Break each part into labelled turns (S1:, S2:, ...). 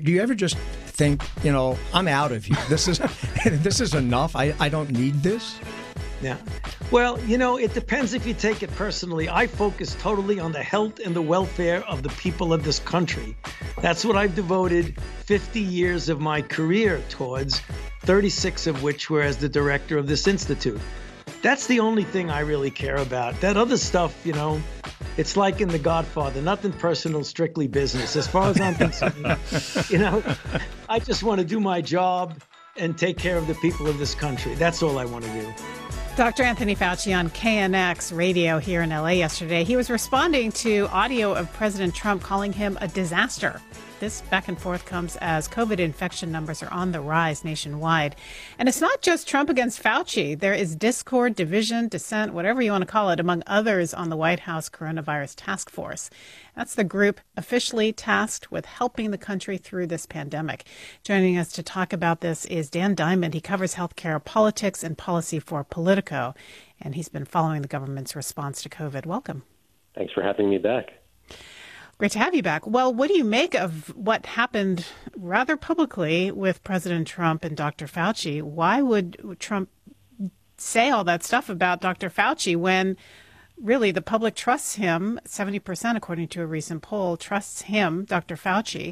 S1: do you ever just think, I'm out of here. This is enough. I don't need this.
S2: Yeah. Well, it depends if you take it personally. I focus totally on the health and the welfare of the people of this country. That's what I've devoted 50 years of my career towards, 36 of which were as the director of this institute. That's the only thing I really care about. That other stuff, it's like in The Godfather, nothing personal, strictly business. As far as I'm concerned, I just want to do my job and take care of the people of this country. That's all I want to do.
S3: Dr. Anthony Fauci on KNX radio here in LA yesterday. He was responding to audio of President Trump calling him a disaster. This back and forth comes as COVID infection numbers are on the rise nationwide. And it's not just Trump against Fauci. There is discord, division, dissent, whatever you want to call it, among others on the White House Coronavirus Task Force. That's the group officially tasked with helping the country through this pandemic. Joining us to talk about this is Dan Diamond. He covers healthcare politics and policy for Politico, and he's been following the government's response to COVID. Welcome.
S4: Thanks for having me back.
S3: Great to have you back. Well, what do you make of what happened rather publicly with President Trump and Dr. Fauci? Why would Trump say all that stuff about Dr. Fauci when really the public trusts him? 70%, according to a recent poll, trusts him, Dr. Fauci,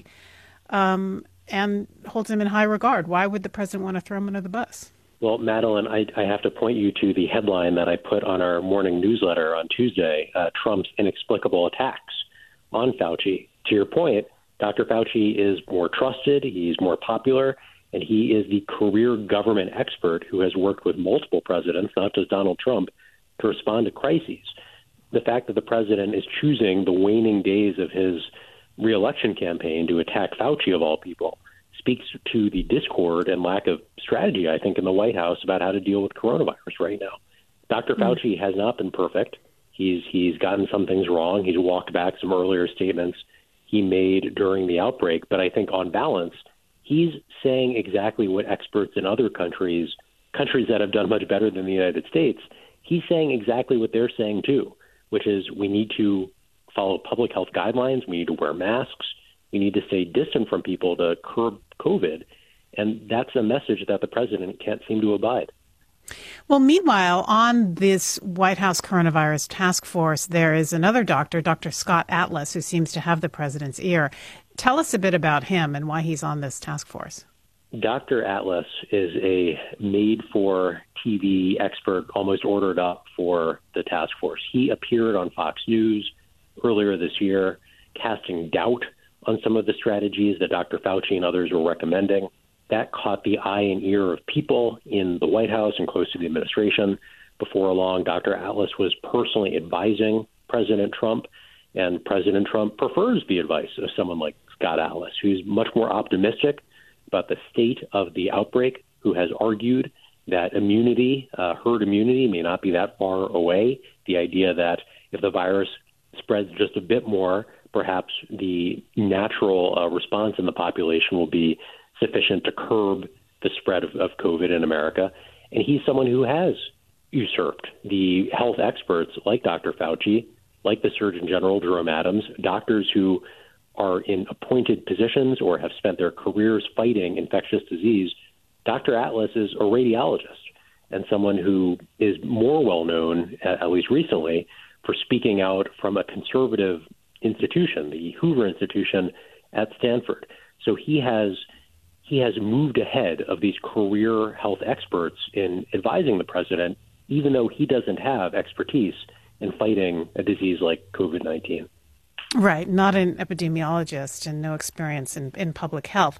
S3: and holds him in high regard. Why would the president want to throw him under the bus?
S4: Well, Madeline, I have to point you to the headline that I put on our morning newsletter on Tuesday, Trump's inexplicable attacks on Fauci. To your point, Dr. Fauci is more trusted, he's more popular, and he is the career government expert who has worked with multiple presidents, not just Donald Trump, to respond to crises. The fact that the president is choosing the waning days of his reelection campaign to attack Fauci, of all people, speaks to the discord and lack of strategy, I think, in the White House about how to deal with coronavirus right now. Dr. Fauci has not been perfect. He's gotten some things wrong. He's walked back some earlier statements he made during the outbreak. But I think on balance, he's saying exactly what experts in other countries that have done much better than the United States, he's saying exactly what they're saying too, which is we need to follow public health guidelines. We need to wear masks. We need to stay distant from people to curb COVID. And that's a message that the president can't seem to abide.
S3: Well, meanwhile, on this White House Coronavirus Task Force, there is another doctor, Dr. Scott Atlas, who seems to have the president's ear. Tell us a bit about him and why he's on this task force.
S4: Dr. Atlas is a made-for-TV expert, almost ordered up for the task force. He appeared on Fox News earlier this year, casting doubt on some of the strategies that Dr. Fauci and others were recommending. That caught the eye and ear of people in the White House and close to the administration. Before long, Dr. Atlas was personally advising President Trump, and President Trump prefers the advice of someone like Scott Atlas, who's much more optimistic about the state of the outbreak, who has argued that immunity, herd immunity, may not be that far away. The idea that if the virus spreads just a bit more, perhaps the natural response in the population will be sufficient to curb the spread of COVID in America. And he's someone who has usurped the health experts like Dr. Fauci, like the Surgeon General, Jerome Adams, doctors who are in appointed positions or have spent their careers fighting infectious disease. Dr. Atlas is a radiologist and someone who is more well known, at least recently, for speaking out from a conservative institution, the Hoover Institution at Stanford. So he has moved ahead of these career health experts in advising the president, even though he doesn't have expertise in fighting a disease like COVID-19.
S3: Right, not an epidemiologist and no experience in public health.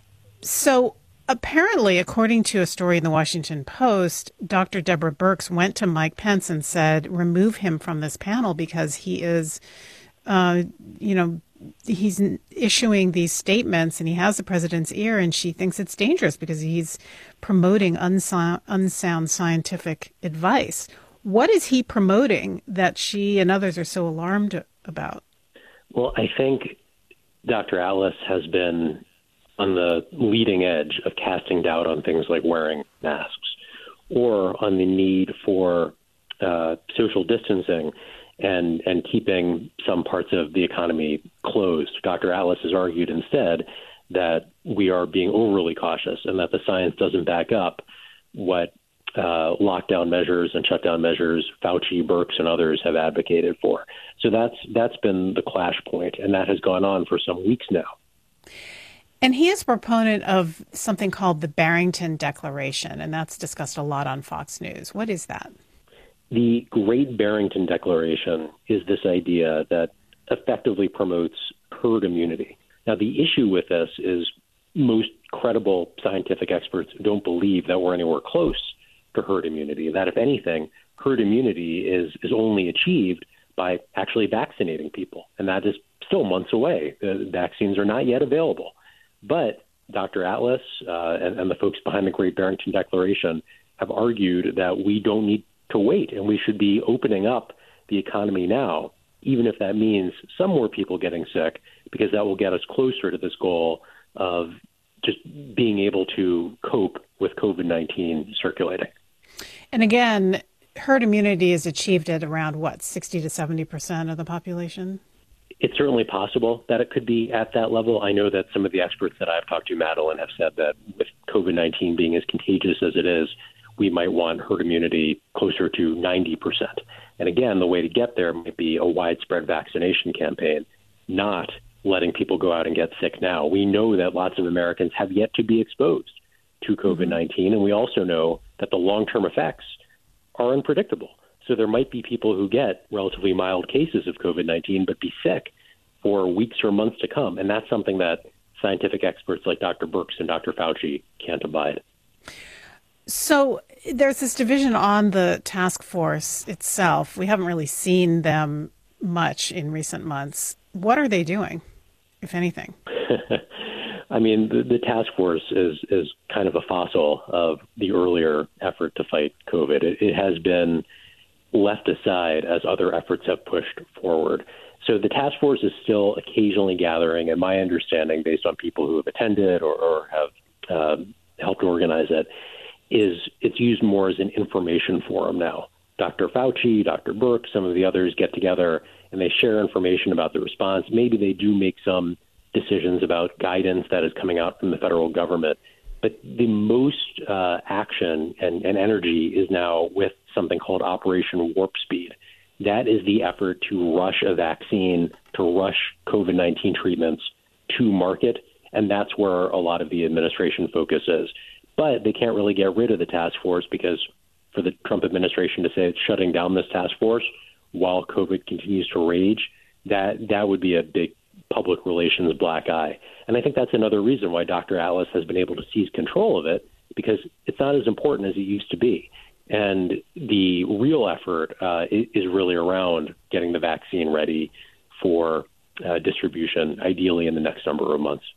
S3: So apparently, according to a story in the Washington Post, Dr. Deborah Birx went to Mike Pence and said, remove him from this panel because he is, he's issuing these statements and he has the president's ear, and she thinks it's dangerous because he's promoting unsound scientific advice. What is he promoting that she and others are so alarmed about?
S4: Well, I think Dr. Atlas has been on the leading edge of casting doubt on things like wearing masks or on the need for social distancing and keeping some parts of the economy closed. Dr. Atlas has argued instead that we are being overly cautious and that the science doesn't back up what lockdown measures and shutdown measures Fauci, Birx, and others have advocated for. So that's been the clash point, and that has gone on for some weeks now.
S3: And he is a proponent of something called the Barrington Declaration, and that's discussed a lot on Fox News. What is that?
S4: The Great Barrington Declaration is this idea that effectively promotes herd immunity. Now, the issue with this is most credible scientific experts don't believe that we're anywhere close to herd immunity, that if anything, herd immunity is only achieved by actually vaccinating people. And that is still months away. The vaccines are not yet available. But Dr. Atlas and the folks behind the Great Barrington Declaration have argued that we don't need to wait and we should be opening up the economy now, even if that means some more people getting sick, because that will get us closer to this goal of just being able to cope with COVID-19 circulating.
S3: And again, herd immunity is achieved at around, 60 to 70% of the population?
S4: It's certainly possible that it could be at that level. I know that some of the experts that I've talked to, Madeline, have said that with COVID-19 being as contagious as it is, we might want herd immunity closer to 90%. And again, the way to get there might be a widespread vaccination campaign, not letting people go out and get sick now. We know that lots of Americans have yet to be exposed to COVID-19, and we also know that the long-term effects are unpredictable. So there might be people who get relatively mild cases of COVID-19 but be sick for weeks or months to come, and that's something that scientific experts like Dr. Birx and Dr. Fauci can't abide.
S3: So there's this division on the task force itself. We haven't really seen them much in recent months. What are they doing, if anything?
S4: I mean, the task force is kind of a fossil of the earlier effort to fight COVID. It has been left aside as other efforts have pushed forward. So the task force is still occasionally gathering, and my understanding, based on people who have attended or have helped organize it, is it's used more as an information forum now. Dr. Fauci, Dr. Birx, some of the others get together and they share information about the response. Maybe they do make some decisions about guidance that is coming out from the federal government. But the most action and energy is now with something called Operation Warp Speed. That is the effort to rush a vaccine, to rush COVID-19 treatments to market, and that's where a lot of the administration focus is. But they can't really get rid of the task force because for the Trump administration to say it's shutting down this task force while COVID continues to rage, that would be a big public relations black eye. And I think that's another reason why Dr. Atlas has been able to seize control of it, because it's not as important as it used to be. And the real effort is really around getting the vaccine ready for distribution, ideally in the next number of months.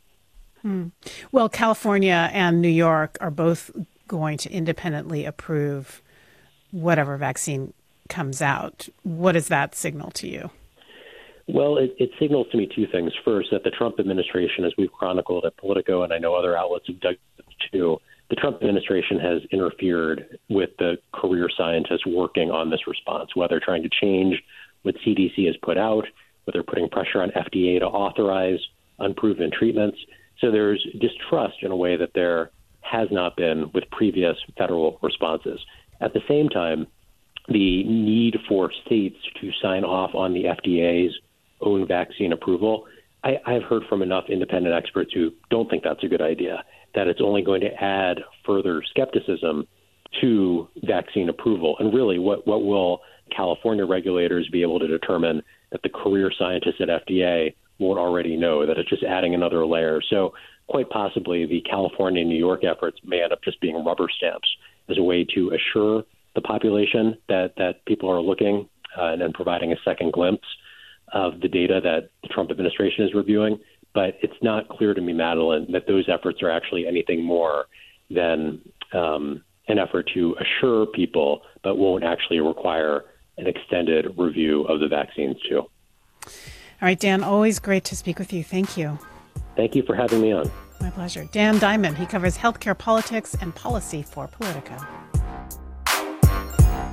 S3: Well, California and New York are both going to independently approve whatever vaccine comes out. What does that signal to you?
S4: Well, it signals to me two things. First, that the Trump administration, as we've chronicled at Politico, and I know other outlets have dug too, the Trump administration has interfered with the career scientists working on this response, whether trying to change what CDC has put out, whether putting pressure on FDA to authorize unproven treatments. So there's distrust in a way that there has not been with previous federal responses. At the same time, the need for states to sign off on the FDA's own vaccine approval, I've heard from enough independent experts who don't think that's a good idea, that it's only going to add further skepticism to vaccine approval. And really, what will California regulators be able to determine that the career scientists at FDA won't already know, that it's just adding another layer? So quite possibly the California and New York efforts may end up just being rubber stamps as a way to assure the population that people are looking and then providing a second glimpse of the data that the Trump administration is reviewing. But it's not clear to me, Madeline, that those efforts are actually anything more than an effort to assure people, but won't actually require an extended review of the vaccines too.
S3: All right, Dan, always great to speak with you. Thank you.
S4: Thank you for having me on.
S3: My pleasure. Dan Diamond, he covers healthcare politics and policy for Politico.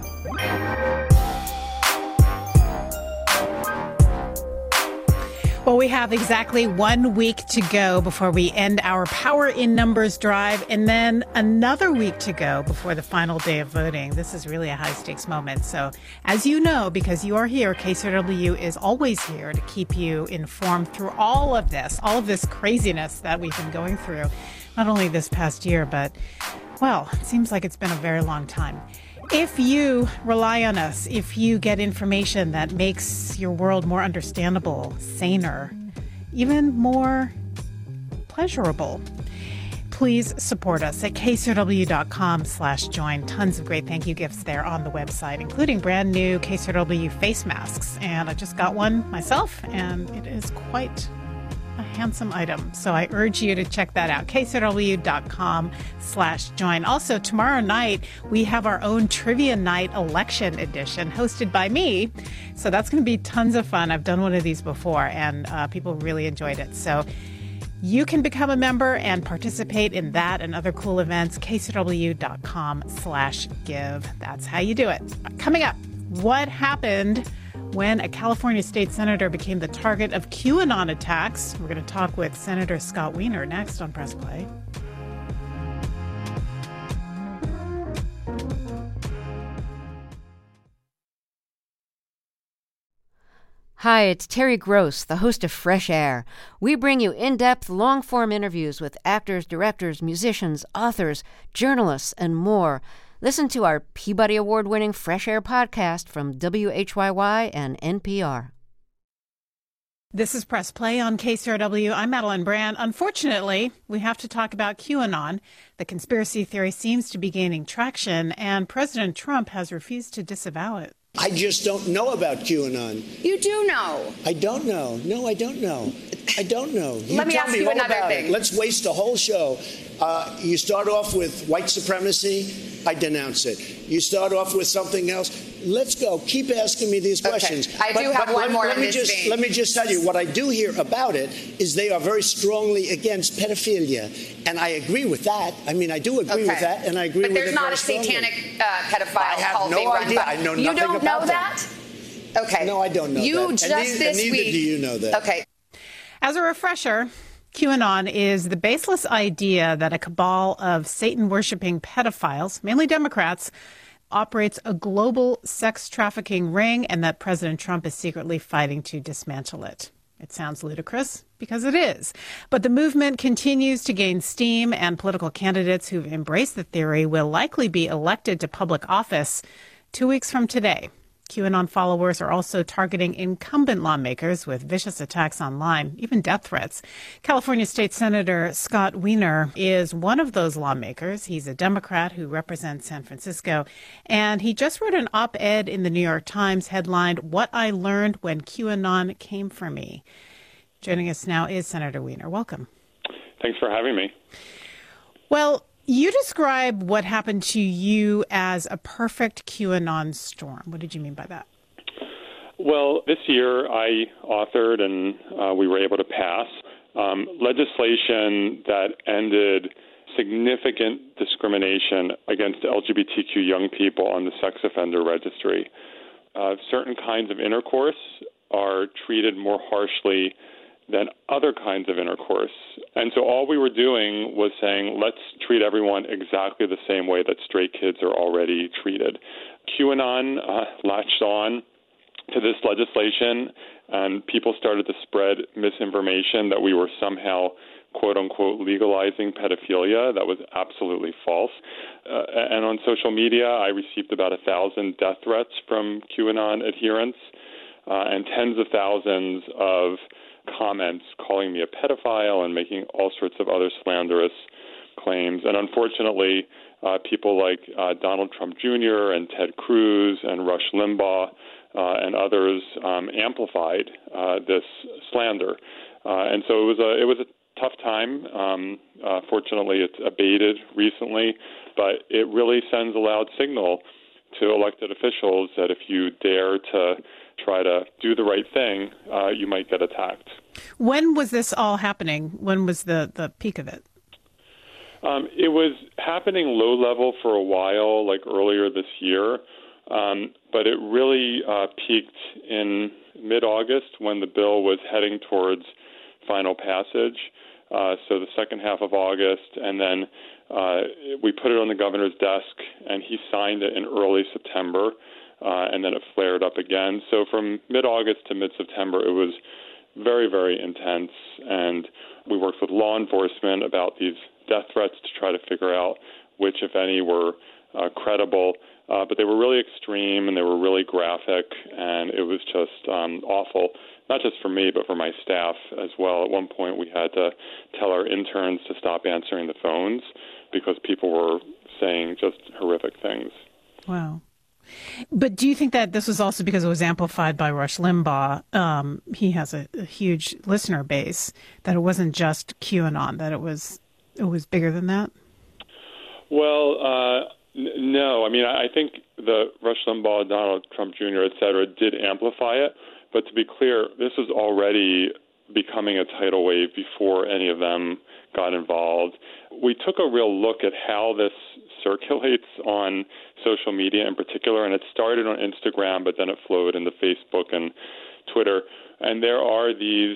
S3: Well, We have exactly 1 week to go before we end our Power in Numbers drive, and then another week to go before the final day of voting. This is really a high-stakes moment. So, as you know, because you are here, KCRW is always here to keep you informed through all of this craziness that we've been going through, not only this past year, but, well, it seems like it's been a very long time. If you rely on us, if you get information that makes your world more understandable, saner, even more pleasurable, please support us at kcrw.com/join. Tons of great thank you gifts there on the website, including brand new KCRW face masks. And I just got one myself, and it is quite a handsome item. So I urge you to check that out, kcrw.com/join. Also, tomorrow night, we have our own Trivia Night Election Edition hosted by me. So that's going to be tons of fun. I've done one of these before, and people really enjoyed it. So you can become a member and participate in that and other cool events, kcrw.com/give. That's how you do it. Coming up, what happened when a California state senator became the target of QAnon attacks? We're going to talk with Senator Scott Wiener next on Press Play.
S5: Hi, it's Terry Gross, the host of Fresh Air. We bring you in-depth, long-form interviews with actors, directors, musicians, authors, journalists, and more. Listen to our Peabody Award-winning Fresh Air podcast from WHYY and NPR.
S3: This is Press Play on KCRW. I'm Madeline Brand. Unfortunately, we have to talk about QAnon. The conspiracy theory seems to be gaining traction, and President Trump has refused to disavow it.
S6: I just don't know about QAnon.
S7: You do know.
S6: I don't know. No, I don't know. I don't know.
S7: Let me ask you another thing.
S6: Let's waste a whole show. You start off with white supremacy. I denounce it. You start off with something else. Let's go. Keep asking me these questions.
S7: Okay. I do have one more in this vein.
S6: Let me just tell you, what I do hear about it is they are very strongly against pedophilia. And I agree with that. I mean, I do agree with that, and I agree with it very strongly.
S7: But there's not a satanic pedophile
S6: I have no idea. I know nothing about that.
S7: You don't know that? Okay.
S6: No, I don't know that.
S7: This
S6: week. Neither do you know that.
S7: Okay.
S3: As a refresher, QAnon is the baseless idea that a cabal of Satan-worshipping pedophiles, mainly Democrats, operates a global sex trafficking ring and that President Trump is secretly fighting to dismantle it. It sounds ludicrous because it is. But the movement continues to gain steam, and political candidates who've embraced the theory will likely be elected to public office 2 weeks from today. QAnon followers are also targeting incumbent lawmakers with vicious attacks online, even death threats. California State Senator Scott Wiener is one of those lawmakers. He's a Democrat who represents San Francisco, and he just wrote an op-ed in the New York Times headlined, "What I Learned When QAnon Came for Me." Joining us now is Senator Wiener. Welcome.
S8: Thanks for having me.
S3: Well, you describe what happened to you as a perfect QAnon storm. What did you mean by that?
S8: Well, this year I authored and we were able to pass legislation that ended significant discrimination against LGBTQ young people on the sex offender registry. Certain kinds of intercourse are treated more harshly than other kinds of intercourse. And so all we were doing was saying, let's treat everyone exactly the same way that straight kids are already treated. QAnon latched on to this legislation, and people started to spread misinformation that we were somehow, quote unquote, legalizing pedophilia. That was absolutely false. And on social media, I received about 1,000 death threats from QAnon adherents and tens of thousands of comments calling me a pedophile and making all sorts of other slanderous claims. And unfortunately, people like Donald Trump Jr. and Ted Cruz and Rush Limbaugh and others amplified this slander. And so it was a tough time. Fortunately, it's abated recently, but it really sends a loud signal to elected officials that if you dare to try to do the right thing, you might get attacked.
S3: When was this all happening? When was the peak of it?
S8: It was happening low level for a while, like earlier this year. But it really peaked in mid-August when the bill was heading towards final passage. So the second half of August, and then we put it on the governor's desk, and he signed it in early September, and then it flared up again. So from mid-August to mid-September, it was very, very intense, and we worked with law enforcement about these death threats to try to figure out which, if any, were credible. But they were really extreme, and they were really graphic, and it was just awful, not just for me, but for my staff as well. At one point, we had to tell our interns to stop answering the phones because people were saying just horrific things.
S3: Wow. But do you think that this was also because it was amplified by Rush Limbaugh? He has a huge listener base, that it wasn't just QAnon, that it was bigger than that?
S8: Well, no. I mean, I think the Rush Limbaugh, Donald Trump Jr., et cetera, did amplify it. But to be clear, this was already becoming a tidal wave before any of them got involved. We took a real look at how this circulates on social media in particular, and it started on Instagram, but then it flowed into Facebook and Twitter. And there are these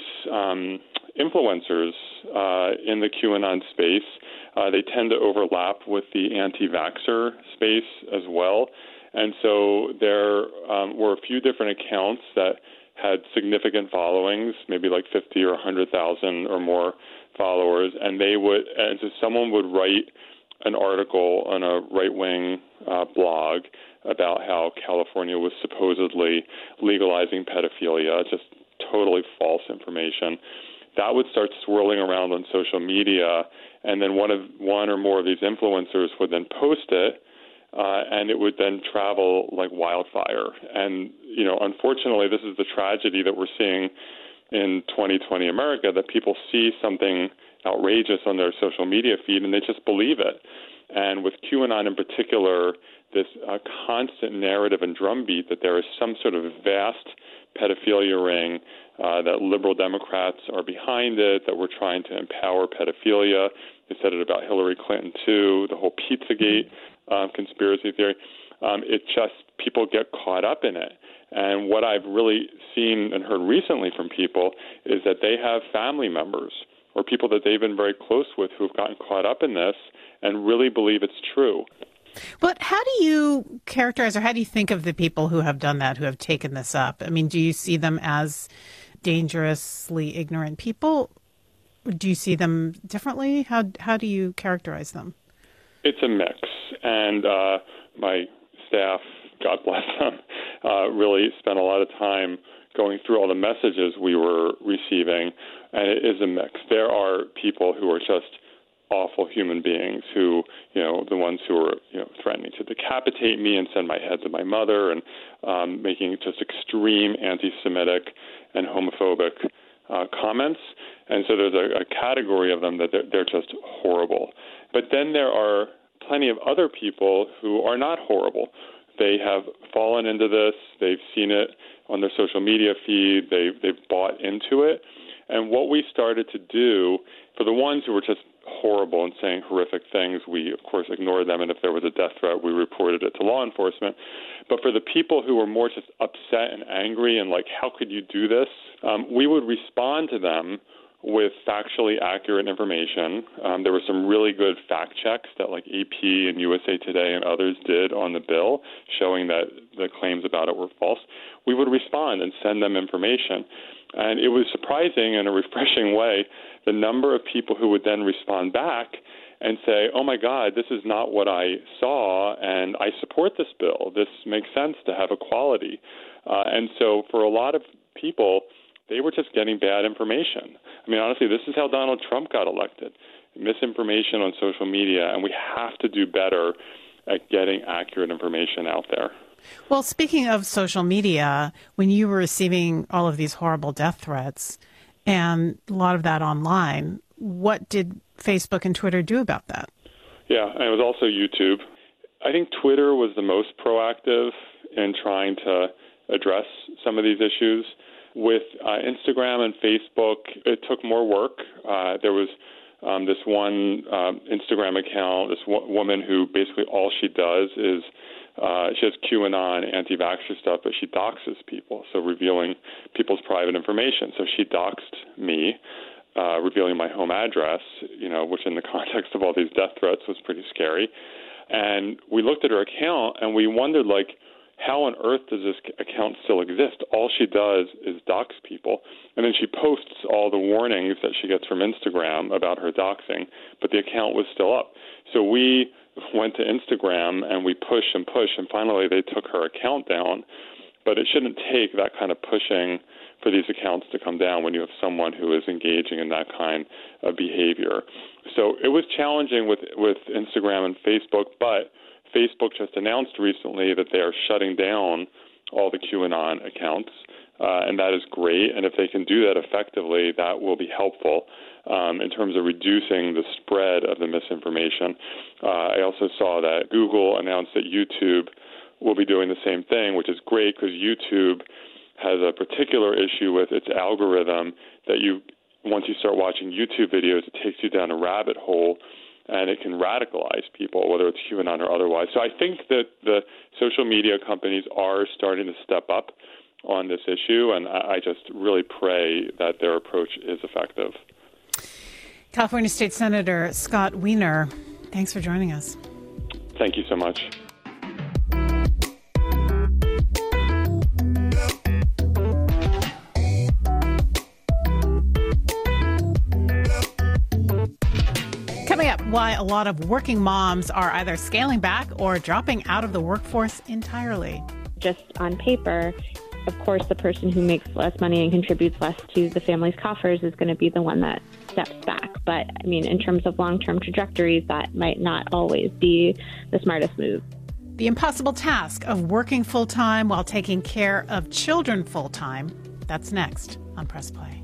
S8: influencers in the QAnon space. They tend to overlap with the anti-vaxxer space as well. And so there were a few different accounts that had significant followings, maybe like 50 or 100,000 or more followers, and so someone would write an article on a right-wing blog about how California was supposedly legalizing pedophilia, just totally false information. That would start swirling around on social media, and then one or more of these influencers would then post it, and it would then travel like wildfire. And, unfortunately, this is the tragedy that we're seeing in 2020 America, that people see something outrageous on their social media feed and they just believe it. And with QAnon in particular, this constant narrative and drumbeat that there is some sort of vast pedophilia ring, that liberal Democrats are behind it, that we're trying to empower pedophilia. They said it about Hillary Clinton, too, the whole Pizzagate conspiracy theory. People get caught up in it. And what I've really seen and heard recently from people is that they have family members or people that they've been very close with who have gotten caught up in this and really believe it's true.
S3: But how do you characterize, or how do you think of the people who have done that, who have taken this up? I mean, do you see them as dangerously ignorant people? Or do you see them differently? How do you characterize them?
S8: It's a mix. And my staff, God bless them, really spent a lot of time going through all the messages we were receiving, and it is a mix. There are people who are just awful human beings who, the ones who are, threatening to decapitate me and send my head to my mother and making just extreme anti-Semitic and homophobic comments. And so there's a category of them that they're just horrible. But then there are plenty of other people who are not horrible. They have fallen into this. They've seen it on their social media feed. They've bought into it. And what we started to do, for the ones who were just horrible and saying horrific things, we, of course, ignored them. And if there was a death threat, we reported it to law enforcement. But for the people who were more just upset and angry and like, how could you do this? We would respond to them with factually accurate information. There were some really good fact checks that like AP and USA Today and others did on the bill, showing that the claims about it were false. We would respond and send them information. And it was surprising in a refreshing way, the number of people who would then respond back and say, oh, my God, this is not what I saw, and I support this bill. This makes sense to have equality. And so for a lot of people, they were just getting bad information. I mean, honestly, this is how Donald Trump got elected. Misinformation on social media, and we have to do better at getting accurate information out there.
S3: Well, speaking of social media, when you were receiving all of these horrible death threats and a lot of that online, what did Facebook and Twitter do about that?
S8: Yeah, and it was also YouTube. I think Twitter was the most proactive in trying to address some of these issues. With Instagram and Facebook, it took more work. There was this one Instagram account, this woman who basically all she does is she she has QAnon, anti-vaxxer stuff, but she doxes people, so revealing people's private information. So she doxed me, revealing my home address, which in the context of all these death threats was pretty scary. And we looked at her account and we wondered, how on earth does this account still exist? All she does is dox people, and then she posts all the warnings that she gets from Instagram about her doxing, but the account was still up. So we went to Instagram and we pushed, and finally they took her account down. But it shouldn't take that kind of pushing for these accounts to come down when you have someone who is engaging in that kind of behavior. So it was challenging with Instagram and Facebook, but Facebook just announced recently that they are shutting down all the QAnon accounts, and that is great. And if they can do that effectively, that will be helpful in terms of reducing the spread of the misinformation. I also saw that Google announced that YouTube will be doing the same thing, which is great because YouTube has a particular issue with its algorithm that once you start watching YouTube videos, it takes you down a rabbit hole, and it can radicalize people, whether it's QAnon or otherwise. So I think that the social media companies are starting to step up on this issue, and I just really pray that their approach is effective.
S3: California State Senator Scott Wiener, thanks for joining us.
S8: Thank you so much.
S3: Coming up, why a lot of working moms are either scaling back or dropping out of the workforce entirely.
S9: Just on paper, of course, the person who makes less money and contributes less to the family's coffers is going to be the one that steps back. But, in terms of long-term trajectories, that might not always be the smartest move.
S3: The impossible task of working full-time while taking care of children full-time. That's next on Press Play.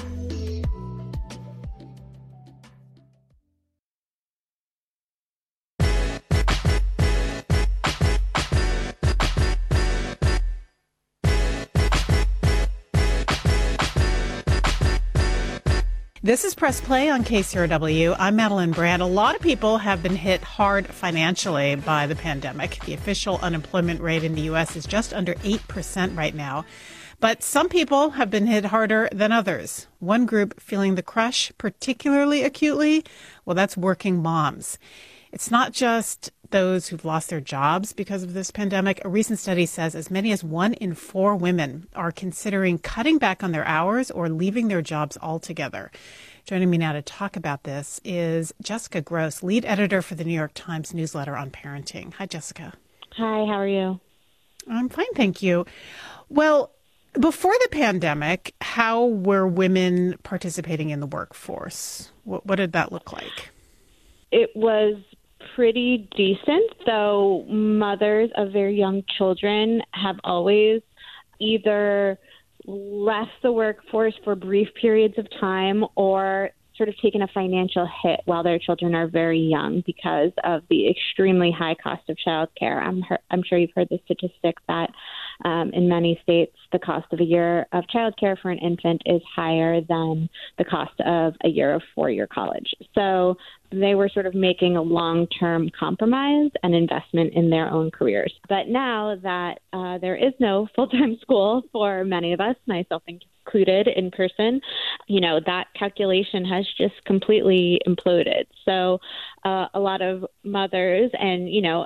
S3: This is Press Play on KCRW. I'm Madeline Brand. A lot of people have been hit hard financially by the pandemic. The official unemployment rate in the U.S. is just under 8% right now. But some people have been hit harder than others. One group feeling the crush particularly acutely, well, that's working moms. It's not just those who've lost their jobs because of this pandemic. A recent study says as many as 1 in 4 women are considering cutting back on their hours or leaving their jobs altogether. Joining me now to talk about this is Jessica Grose, lead editor for the New York Times newsletter on parenting. Hi, Jessica.
S9: Hi, how are you?
S3: I'm fine, thank you. Well, before the pandemic, how were women participating in the workforce? What did that look like?
S9: It was pretty decent, though mothers of very young children have always either left the workforce for brief periods of time or sort of taken a financial hit while their children are very young because of the extremely high cost of childcare. I'm sure you've heard the statistic that in many states, the cost of a year of childcare for an infant is higher than the cost of a year of 4-year college. So they were sort of making a long-term compromise and investment in their own careers. But now that there is no full-time school for many of us, myself included, in person, that calculation has just completely imploded. So a lot of mothers and,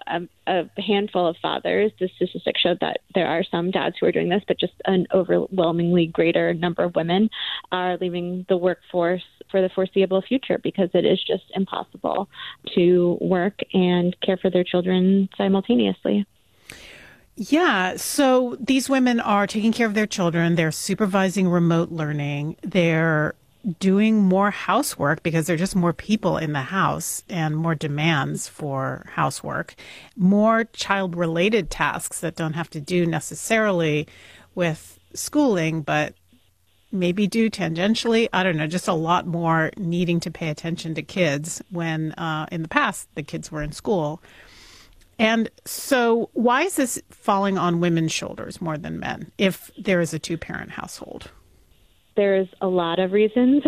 S9: a handful of fathers, the statistics showed that there are some dads who are doing this, but just an overwhelmingly greater number of women are leaving the workforce for the foreseeable future because it is just impossible to work and care for their children simultaneously.
S3: Yeah. So these women are taking care of their children. They're supervising remote learning. They're doing more housework because there are just more people in the house and more demands for housework, more child-related tasks that don't have to do necessarily with schooling, but maybe do tangentially. I don't know, just a lot more needing to pay attention to kids when in the past the kids were in school. And so why is this falling on women's shoulders more than men if there is a 2-parent household?
S9: There's a lot of reasons.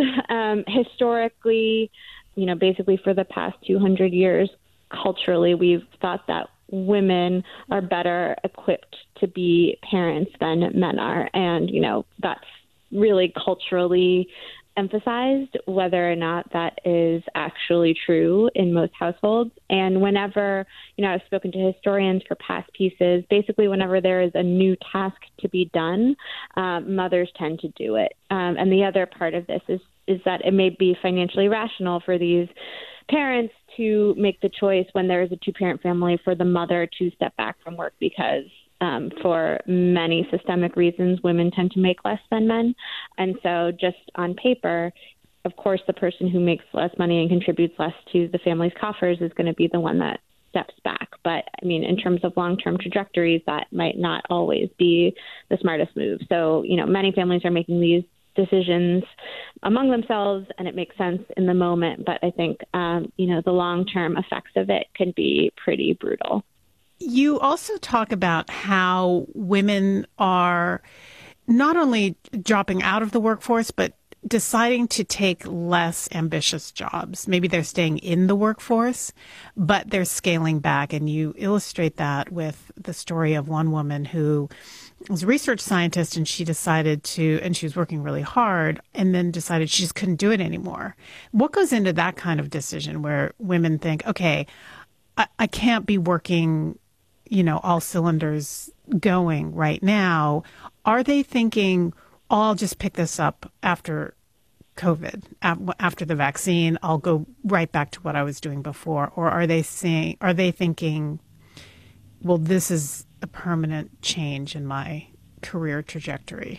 S9: Historically, basically for the past 200 years, culturally, we've thought that women are better equipped to be parents than men are. And, that's really culturally emphasized, whether or not that is actually true in most households. And whenever, I've spoken to historians for past pieces, basically whenever there is a new task to be done, mothers tend to do it. And the other part of this is that it may be financially rational for these parents to make the choice when there is a two-parent family for the mother to step back from work because for many systemic reasons, women tend to make less than men. And so just on paper, of course, the person who makes less money and contributes less to the family's coffers is going to be the one that steps back. But I mean, in terms of long-term trajectories, that might not always be the smartest move. So, many families are making these decisions among themselves, and it makes sense in the moment. But I think, the long-term effects of it can be pretty brutal.
S3: You also talk about how women are not only dropping out of the workforce, but deciding to take less ambitious jobs. Maybe they're staying in the workforce, but they're scaling back. And you illustrate that with the story of one woman who was a research scientist, and she decided to, and she was working really hard, and then decided she just couldn't do it anymore. What goes into that kind of decision where women think, okay, I can't be working, all cylinders going right now? Are they thinking, I'll just pick this up after COVID, after the vaccine, I'll go right back to what I was doing before? Or are they thinking, well, this is a permanent change in my career trajectory?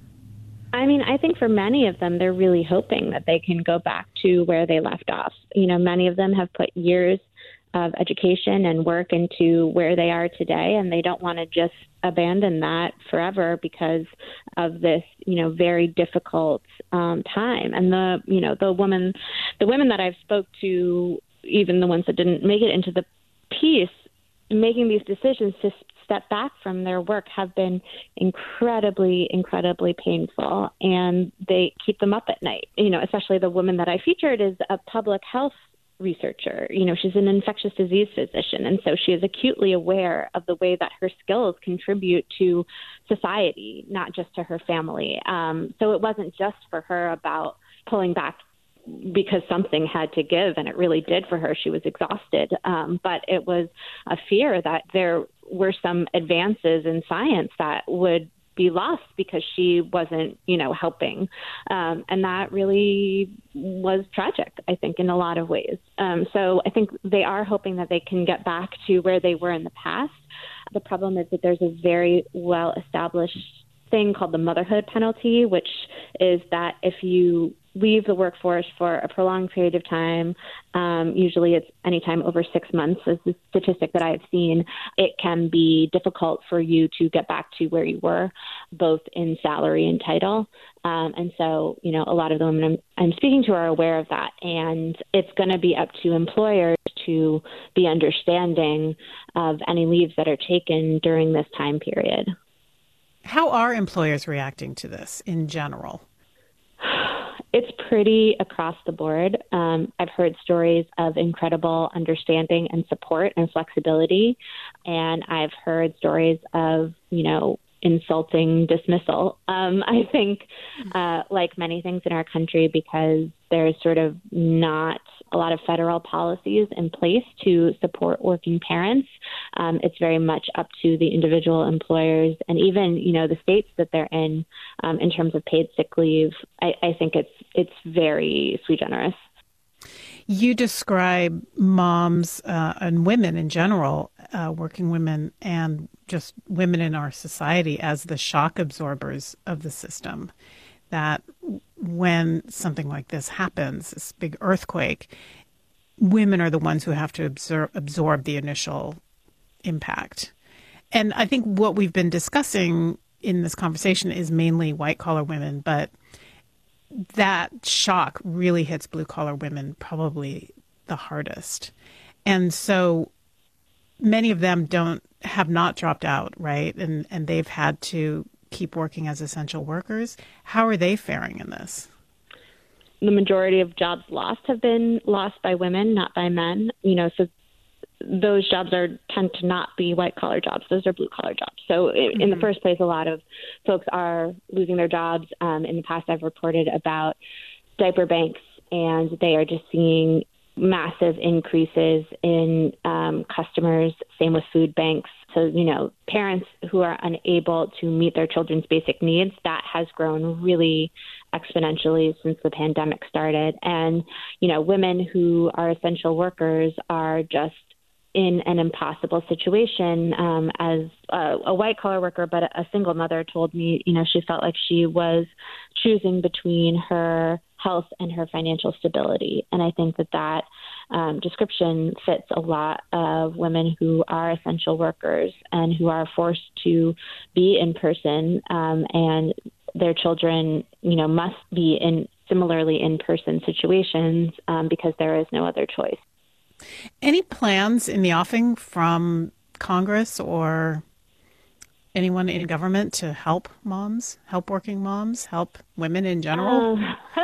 S9: I mean, I think for many of them, they're really hoping that they can go back to where they left off. Many of them have put years of education and work into where they are today, and they don't want to just abandon that forever because of this, very difficult time. And the women that I've spoke to, even the ones that didn't make it into the piece, making these decisions to step back from their work have been incredibly, incredibly painful, and they keep them up at night. Especially the woman that I featured is a public health researcher. She's an infectious disease physician, and so she is acutely aware of the way that her skills contribute to society, not just to her family. So it wasn't just for her about pulling back because something had to give, and it really did for her. She was exhausted, but it was a fear that there were some advances in science that would be lost because she wasn't, helping. And that really was tragic, I think, in a lot of ways. So I think they are hoping that they can get back to where they were in the past. The problem is that there's a very well-established thing called the motherhood penalty, which is that if you leave the workforce for a prolonged period of time, usually it's any time over 6 months, is the statistic that I've seen, it can be difficult for you to get back to where you were, both in salary and title. And so, a lot of the women I'm speaking to are aware of that. And it's going to be up to employers to be understanding of any leaves that are taken during this time period.
S3: How are employers reacting to this in general?
S9: It's pretty across the board. I've heard stories of incredible understanding and support and flexibility. And I've heard stories of, insulting dismissal. I think, like many things in our country, because there's sort of not a lot of federal policies in place to support working parents. It's very much up to the individual employers and even, the states that they're in terms of paid sick leave. I think it's very sui generis.
S3: You describe moms and women in general, working women and just women in our society as the shock absorbers of the system, that when something like this happens, this big earthquake, women are the ones who have to absorb the initial impact. And I think what we've been discussing in this conversation is mainly white-collar women, but that shock really hits blue-collar women probably the hardest. And so many of them have not dropped out, right? And they've had to keep working as essential workers. How are they faring in this?
S9: The majority of jobs lost have been lost by women, not by men. So those jobs tend to not be white-collar jobs. Those are blue-collar jobs. So in the first place, a lot of folks are losing their jobs. In the past, I've reported about diaper banks, and they are just seeing massive increases in customers. Same with food banks. So, parents who are unable to meet their children's basic needs, that has grown really exponentially since the pandemic started. And, women who are essential workers are just in an impossible situation. As a white-collar worker, but a single mother told me, she felt like she was choosing between her health and her financial stability. And I think that description fits a lot of women who are essential workers and who are forced to be in person, and their children, must be in similarly in-person situations because there is no other choice.
S3: Any plans in the offing from Congress or anyone in government to help moms, help working moms, help women in general?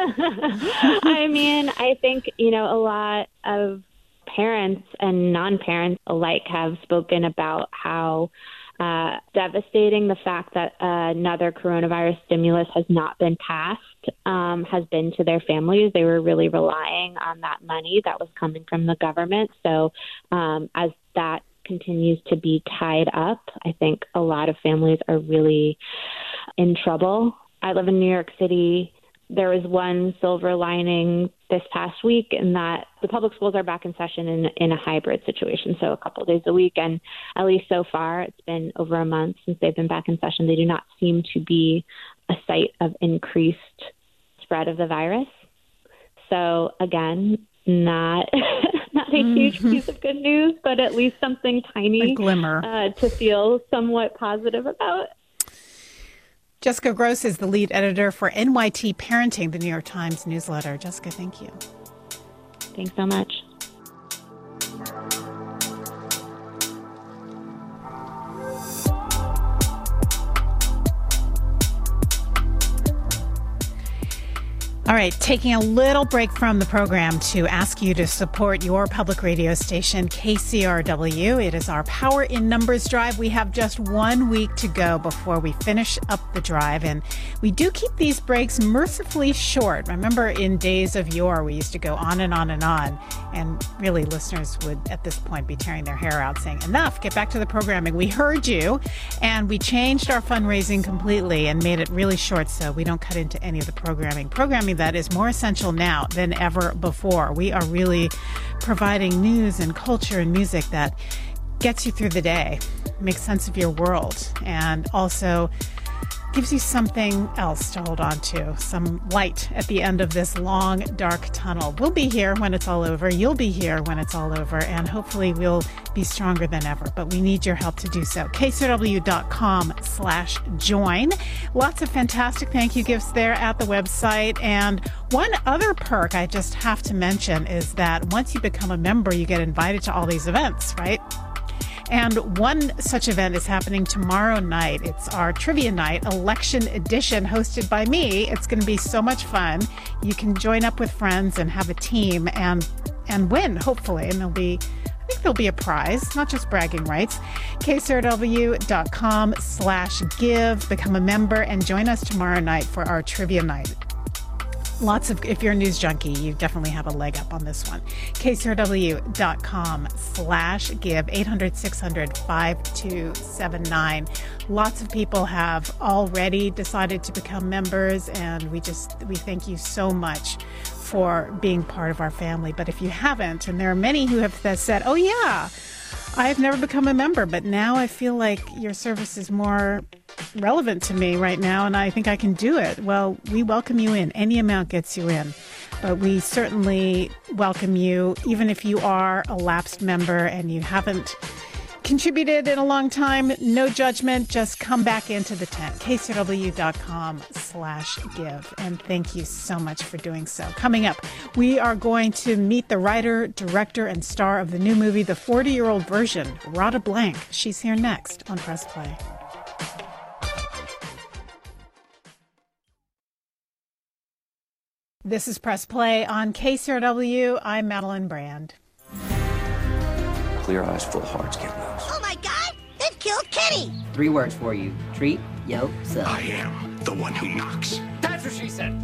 S9: I mean, I think, a lot of parents and non-parents alike have spoken about how devastating the fact that another coronavirus stimulus has not been passed has been to their families. They were really relying on that money that was coming from the government. So as that continues to be tied up, I think a lot of families are really in trouble. I live in New York City. There was one silver lining this past week in that the public schools are back in session in a hybrid situation, so a couple of days a week. And at least so far, it's been over a month since they've been back in session. They do not seem to be a site of increased spread of the virus. So again, not a huge piece of good news, but at least something tiny,
S3: a glimmer,
S9: to feel somewhat positive about.
S3: Jessica Grose is the lead editor for NYT Parenting, the New York Times newsletter. Jessica, thank you.
S9: Thanks so much.
S3: All right, taking a little break from the program to ask you to support your public radio station, KCRW. It is our Power in Numbers drive. We have just 1 week to go before we finish up the drive, and we do keep these breaks mercifully short. Remember, in days of yore, we used to go on and on and on, and really listeners would, at this point, be tearing their hair out saying, enough, get back to the programming. We heard you, and we changed our fundraising completely and made it really short so we don't cut into any of the programming that is more essential now than ever before. We are really providing news and culture and music that gets you through the day, makes sense of your world, and also gives you something else to hold on to, some light at the end of this long, dark tunnel. We'll be here when it's all over. You'll be here when it's all over, and hopefully we'll be stronger than ever, but we need your help to do so. KCRW.com/join. Lots of fantastic thank you gifts there at the website. And one other perk I just have to mention is that once you become a member, you get invited to all these events, right? And one such event is happening tomorrow night. It's our trivia night, election edition, hosted by me. It's going to be so much fun. You can join up with friends and have a team and win, hopefully. And I think there'll be a prize, not just bragging rights. KCRW.com/give. Become a member and join us tomorrow night for our trivia night. If you're a news junkie, you definitely have a leg up on this one. KCRW.com/give, 800-600-5279. Lots of people have already decided to become members, and we thank you so much for being part of our family. But if you haven't, and there are many who have said, oh yeah, I've never become a member, but now I feel like your service is more relevant to me right now, and I think I can do it. Well, we welcome you in. Any amount gets you in. But we certainly welcome you, even if you are a lapsed member and you haven't contributed in a long time. No judgment. Just come back into the tent. KCRW.com/give. And thank you so much for doing so. Coming up, we are going to meet the writer, director, and star of the new movie, The 40-Year-Old Version, Radha Blank. She's here next on Press Play. This is Press Play on KCRW. I'm Madeline Brand.
S10: Clear eyes, full hearts, get loose.
S11: Oh my God! They've killed Kitty!
S12: 3 words for you. Treat yourself.
S13: I am the one who knocks.
S12: That's what she said.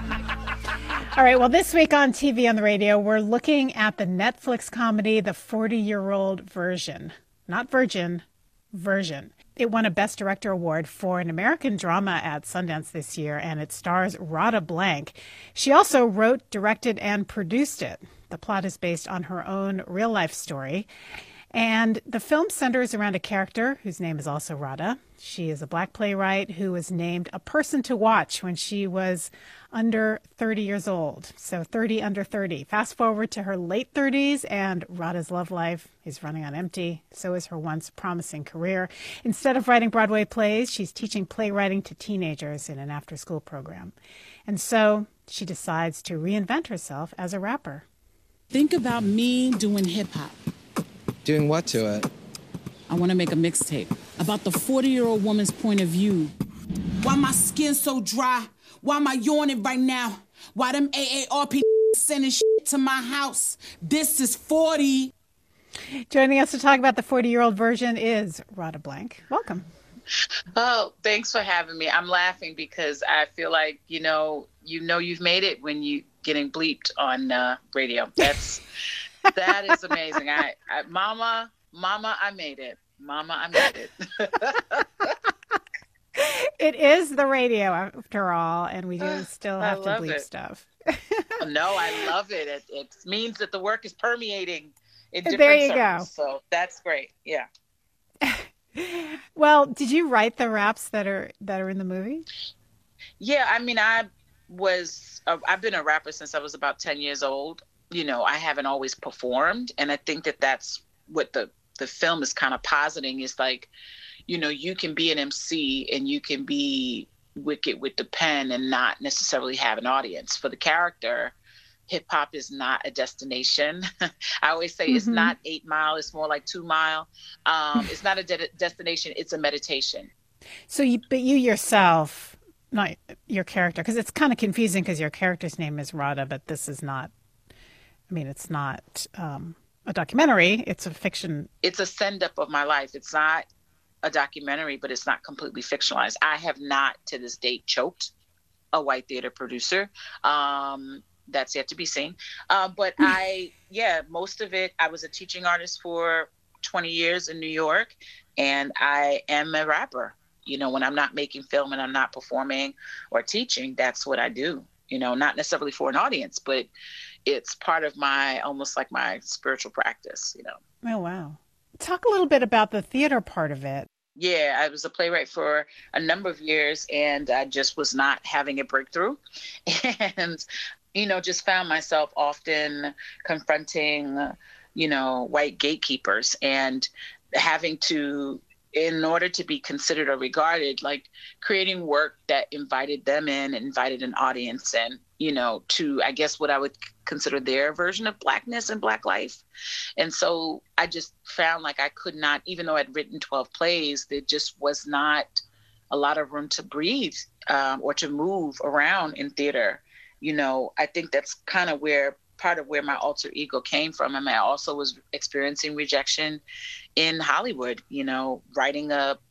S3: All right, well, this week on TV and the radio, we're looking at the Netflix comedy, The 40-Year-Old Version. Not Virgin, Version. It won a Best Director award for an American drama at Sundance this year, and it stars Radha Blank. She also wrote, directed, and produced it. The plot is based on her own real-life story. And the film centers around a character whose name is also Radha. She is a Black playwright who was named a person to watch when she was under 30 years old. So 30 under 30. Fast forward to her late 30s, and Radha's love life is running on empty. So is her once promising career. Instead of writing Broadway plays, she's teaching playwriting to teenagers in an after-school program. And so she decides to reinvent herself as a rapper.
S14: Think about me doing hip-hop.
S15: Doing what to it?
S14: I want to make a mixtape about the 40-year-old woman's point of view. Why my skin so dry? Why am I yawning right now? Why them AARP sending shit to my house? This is 40.
S3: Joining us to talk about the 40-year-old version is Radha Blank. Welcome.
S16: Oh, thanks for having me. I'm laughing because I feel like, you know you've made it when you getting bleeped on radio. That is amazing. Mama, I made it. Mama, I made it.
S3: It is the radio, after all, and we do still have to bleep stuff.
S16: No, I love it. It means that the work is permeating in different
S3: There you
S16: circles.
S3: go.
S16: So that's great. Yeah.
S3: Well, did you write the raps that are in the movie?
S16: Yeah, I mean, I've been a rapper since I was about 10 years old. You know, I haven't always performed, and I think that that's what the film is kind of positing is like, you know, you can be an MC and you can be wicked with the pen and not necessarily have an audience. For the character, hip hop is not a destination. I always say it's not 8 Mile, it's more like 2 Mile. It's not a destination, it's a meditation.
S3: So but you yourself, not your character, because it's kind of confusing because your character's name is Radha, but this is not, I mean, it's not a documentary, it's a fiction. It's
S16: a send-up of my life. It's not a documentary, but it's not completely fictionalized. I have not, to this date, choked a white theater producer. That's yet to be seen. But most of it, I was a teaching artist for 20 years in New York, and I am a rapper. You know, when I'm not making film and I'm not performing or teaching, that's what I do. You know, not necessarily for an audience, but it's part of almost like my spiritual practice, you know.
S3: Oh, wow. Talk a little bit about the theater part of it.
S16: Yeah, I was a playwright for a number of years, and I just was not having a breakthrough. And, you know, just found myself often confronting, you know, white gatekeepers and having to, in order to be considered or regarded, like creating work that invited them in, invited an audience and, you know, to, I guess, what I would consider their version of Blackness and Black life. And so I just found like I could not, even though I'd written 12 plays, there just was not a lot of room to breathe or to move around in theater. You know, I think that's kind of part of where my alter ego came from. I mean, I also was experiencing rejection in Hollywood, you know, writing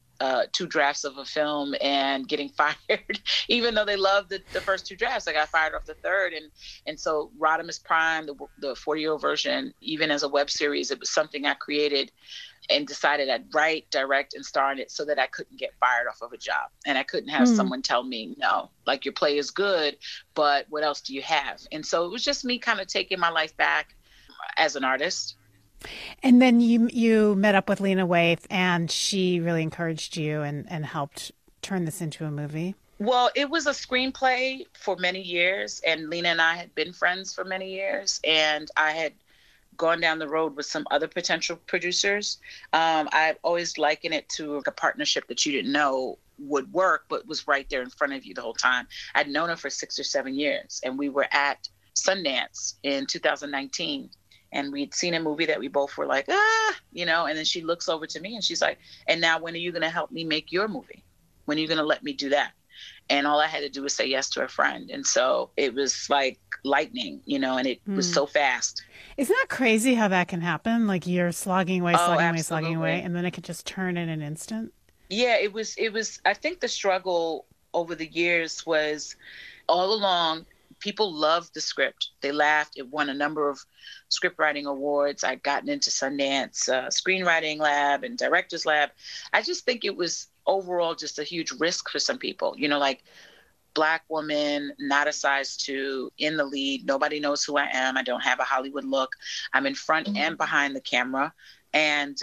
S16: 2 drafts of a film and getting fired, even though they loved the first 2 drafts. I got fired off the 3rd. And so Rodimus Prime, the 40-year-old version, even as a web series, it was something I created and decided I'd write, direct, and star in it so that I couldn't get fired off of a job. And I couldn't have someone tell me, no, like your play is good, but what else do you have? And so it was just me kind of taking my life back as an artist.
S3: And then you met up with Lena Waithe, and she really encouraged you and helped turn this into a movie.
S16: Well, it was a screenplay for many years, and Lena and I had been friends for many years, and I had gone down the road with some other potential producers. I always liken it to a partnership that you didn't know would work, but was right there in front of you the whole time. I'd known her for 6 or 7 years, and we were at Sundance in 2019. And we'd seen a movie that we both were like, you know, and then she looks over to me and she's like, and now when are you going to help me make your movie? When are you going to let me do that? And all I had to do was say yes to a friend. And so it was like lightning, and it was so fast.
S3: Isn't that crazy how that can happen? Like you're slogging away,
S16: Absolutely.
S3: slogging away, and then it could just turn in an instant?
S16: Yeah, it was, I think the struggle over the years was all along, people loved the script. They laughed. It won a number of script writing awards. I'd gotten into Sundance Screenwriting Lab and Directors Lab. I just think it was overall just a huge risk for some people, like Black woman, not a size 2, in the lead. Nobody knows who I am. I don't have a Hollywood look. I'm in front and behind the camera. And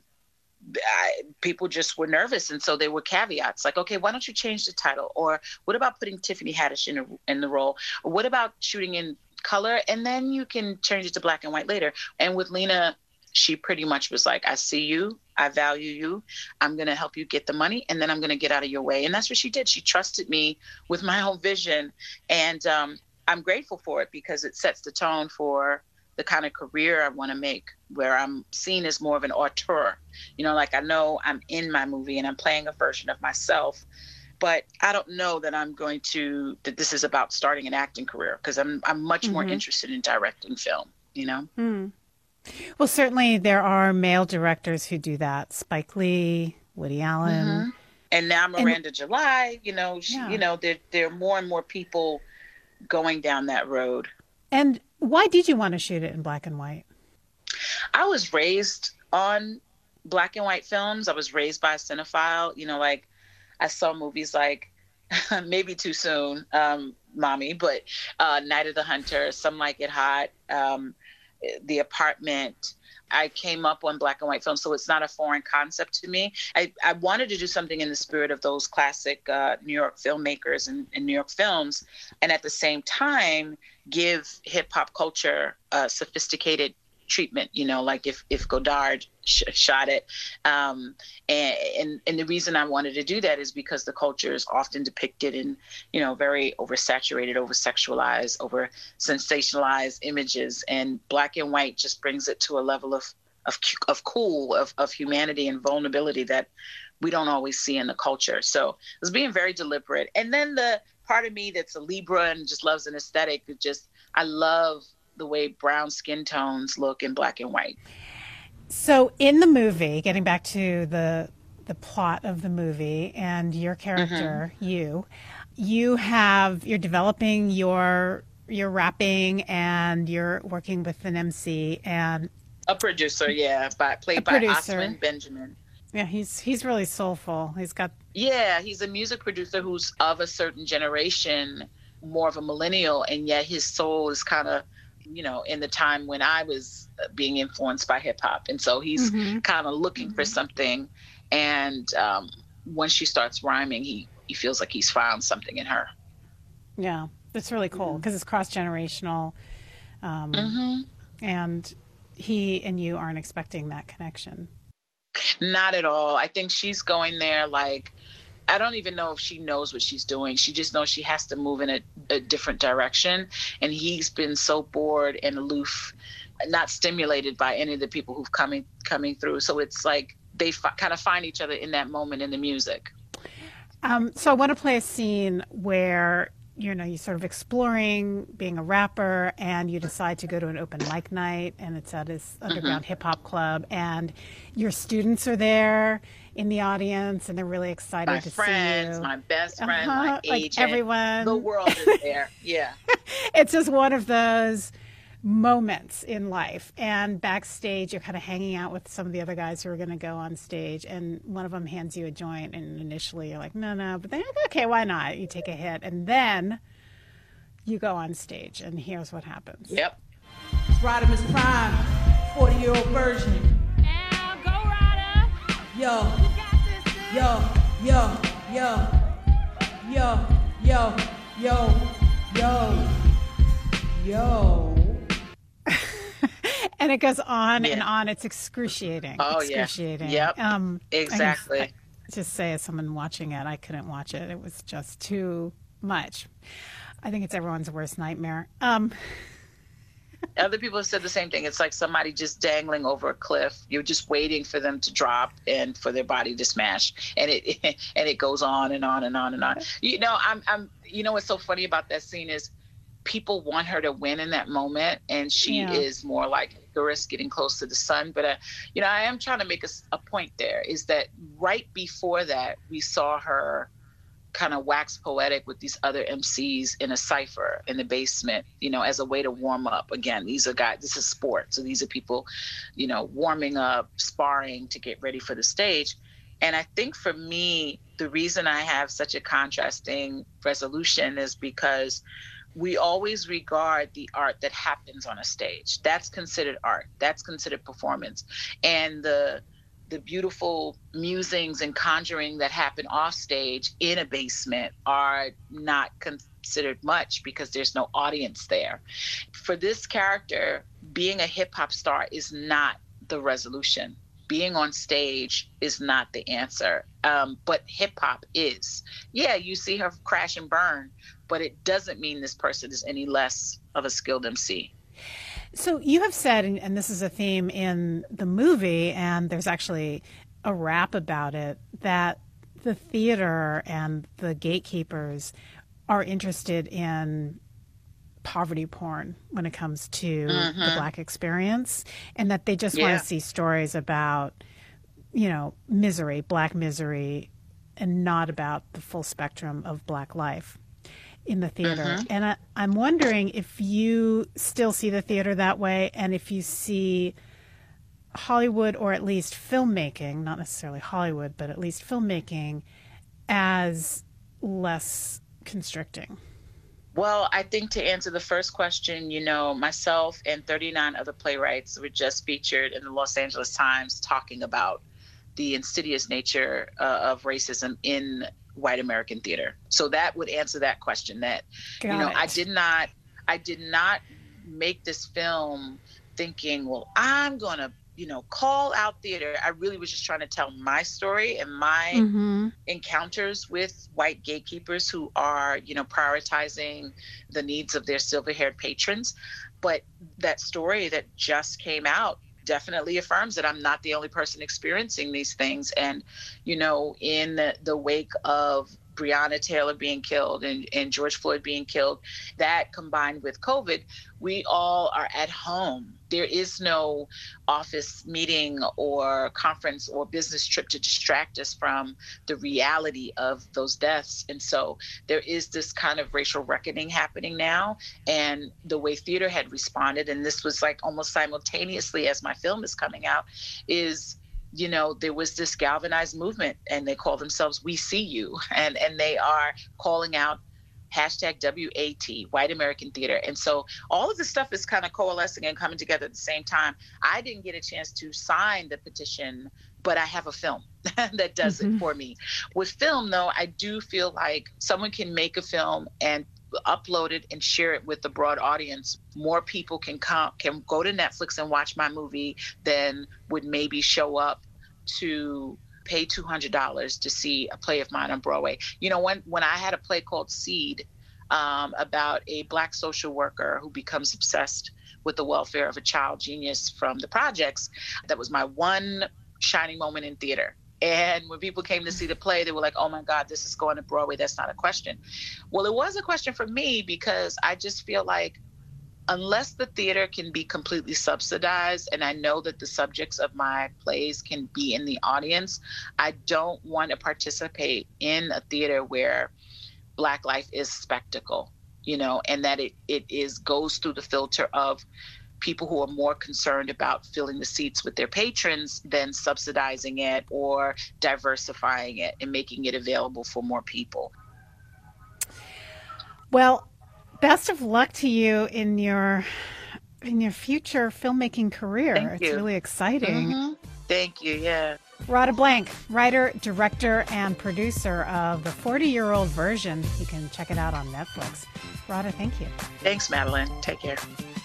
S16: people just were nervous. And so there were caveats like, okay, why don't you change the title? Or what about putting Tiffany Haddish in the role? Or what about shooting in color? And then you can change it to black and white later. And with Lena, she pretty much was like, I see you. I value you. I'm going to help you get the money, and then I'm going to get out of your way. And that's what she did. She trusted me with my own vision. And I'm grateful for it because it sets the tone for the kind of career I want to make, where I'm seen as more of an auteur. Like I know I'm in my movie and I'm playing a version of myself, but I don't know that that this is about starting an acting career, because I'm much more interested in directing film,
S3: Well, certainly there are male directors who do that. Spike Lee, Woody Allen.
S16: And now Miranda July, there are more and more people going down that road.
S3: And why did you want to shoot it in black and white?
S16: I was raised on black and white films. I was raised by a cinephile. Like I saw movies like, maybe too soon, Mommy, but Night of the Hunter, Some Like It Hot, The Apartment. I came up on black and white films, so it's not a foreign concept to me. I wanted to do something in the spirit of those classic New York filmmakers and New York films, and at the same time give hip hop culture a sophisticated treatment, like if Godard shot it. And the reason I wanted to do that is because the culture is often depicted in, very oversaturated, over-sexualized, over-sensationalized images. And black and white just brings it to a level of cool, of humanity and vulnerability that we don't always see in the culture. So it was being very deliberate. And then the part of me that's a Libra and just loves an aesthetic, I love the way brown skin tones look in black and white.
S3: So in the movie, getting back to the plot of the movie and your character, you're developing your rapping, and you're working with an MC and
S16: a producer, played by Osman Benjamin.
S3: Yeah, he's really soulful. He's a music producer who's of a certain generation, more of a millennial, and yet his soul is kind of, in the time when I was being influenced by hip hop. And so he's kind of looking for something. And when she starts rhyming, he feels like he's found something in her. Yeah, that's really cool because it's cross-generational. And he and you aren't expecting that connection.
S16: Not at all. I think she's going there like, I don't even know if she knows what she's doing. She just knows she has to move in a different direction. And he's been so bored and aloof, not stimulated by any of the people who've coming through. So it's like they kind of find each other in that moment in the music.
S3: So I want to play a scene where, you're sort of exploring being a rapper, and you decide to go to an open mic night, and it's at this underground hip hop club, and your students are there in the audience, and they're really excited to
S16: see you. My best friend, my agent,
S3: everyone.
S16: The world is there. Yeah.
S3: It's just one of those moments in life. And backstage, you're kind of hanging out with some of the other guys who are going to go on stage, and one of them hands you a joint, and initially you're like, no, but then, okay, why not? You take a hit, and then you go on stage, and here's what happens.
S16: Yep.
S14: Rodimus Prime, 40-year-old version.
S10: Now, go Ryder.
S14: Yo.
S10: You got this, dude.
S14: Yo.
S3: And it goes on and on. It's excruciating.
S16: Oh,
S3: excruciating.
S16: Yeah. Yep. Exactly.
S3: I just say, as someone watching it, I couldn't watch it. It was just too much. I think it's everyone's worst nightmare.
S16: Other people have said the same thing. It's like somebody just dangling over a cliff. You're just waiting for them to drop and for their body to smash. And it goes on and on and on and on. You know, what's so funny about that scene is people want her to win in that moment, and she is more like Icarus getting close to the sun. But I am trying to make a point there, is that right before that, we saw her kind of wax poetic with these other MCs in a cypher in the basement, as a way to warm up. Again, these are guys, this is sport. So these are people, warming up, sparring to get ready for the stage. And I think for me, the reason I have such a contrasting resolution is because we always regard the art that happens on a stage. That's considered art. That's considered performance. And the beautiful musings and conjuring that happen off stage in a basement are not considered much because there's no audience there. For this character, being a hip hop star is not the resolution. Being on stage is not the answer. But hip hop is. Yeah, you see her crash and burn, but it doesn't mean this person is any less of a skilled MC.
S3: So you have said, and this is a theme in the movie, and there's actually a rap about it, that the theater and the gatekeepers are interested in poverty porn when it comes to the Black experience, and that they just want to see stories about, misery, Black misery, and not about the full spectrum of Black life in the theater. And I'm wondering if you still see the theater that way, and if you see Hollywood, or at least filmmaking, not necessarily Hollywood, but at least filmmaking, as less constricting.
S16: Well, I think to answer the first question, myself and 39 other playwrights were just featured in the Los Angeles Times talking about the insidious nature of racism in white American theater. So that would answer that question. That I did not make this film thinking, well, I'm going to call out theater. I really was just trying to tell my story and my encounters with white gatekeepers who are prioritizing the needs of their silver-haired patrons. But that story that just came out definitely affirms that I'm not the only person experiencing these things. And, in the wake of Breonna Taylor being killed and George Floyd being killed, that combined with COVID, we all are at home. There is no office meeting or conference or business trip to distract us from the reality of those deaths. And so there is this kind of racial reckoning happening now. And the way theater had responded, and this was like almost simultaneously as my film is coming out, is there was this galvanized movement, and they call themselves We See You, and they are calling out #WAT, White American Theater. And so all of this stuff is kind of coalescing and coming together at the same time. I didn't get a chance to sign the petition, but I have a film that does it for me. With film, though, I do feel like someone can make a film and upload it and share it with the broad audience. More people can go to Netflix and watch my movie than would maybe show up to pay $200 to see a play of mine on Broadway. When I had a play called Seed, about a Black social worker who becomes obsessed with the welfare of a child genius from the projects, that was my one shining moment in theater. And when people came to see the play, they were like, oh my God, this is going to Broadway. That's not a question. Well, it was a question for me, because I just feel like unless the theater can be completely subsidized, and I know that the subjects of my plays can be in the audience, I don't want to participate in a theater where Black life is spectacle, and that it goes through the filter of people who are more concerned about filling the seats with their patrons than subsidizing it or diversifying it and making it available for more people.
S3: Well, best of luck to you in your future filmmaking career.
S16: Thank you.
S3: It's really exciting.
S16: Thank you. Yeah.
S3: Radha Blank, writer, director, and producer of the 40-year-old version. You can check it out on Netflix. Radha, thank you.
S16: Thanks, Madeline. Take care.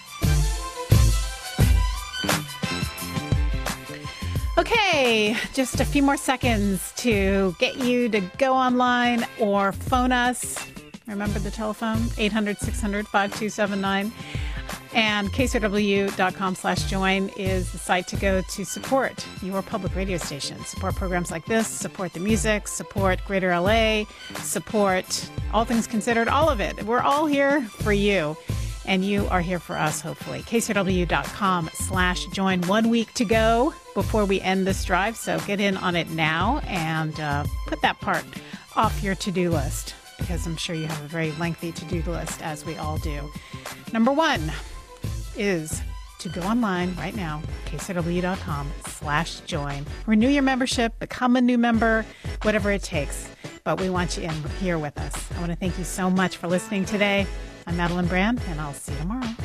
S3: Okay, just a few more seconds to get you to go online or phone us. Remember the telephone, 800-600-5279. And KCRW.com/join is the site to go to support your public radio station, support programs like this, support the music, support Greater LA, support All Things Considered, all of it. We're all here for you, and you are here for us, hopefully. KCRW.com/join. 1 week to go before we end this drive, so get in on it now and put that part off your to-do list, because I'm sure you have a very lengthy to-do list, as we all do. Number one is to go online right now, KCRW.com/join. Renew your membership, become a new member, whatever it takes. But we want you in here with us. I want to thank you so much for listening today. I'm Madeline Brand, and I'll see you tomorrow.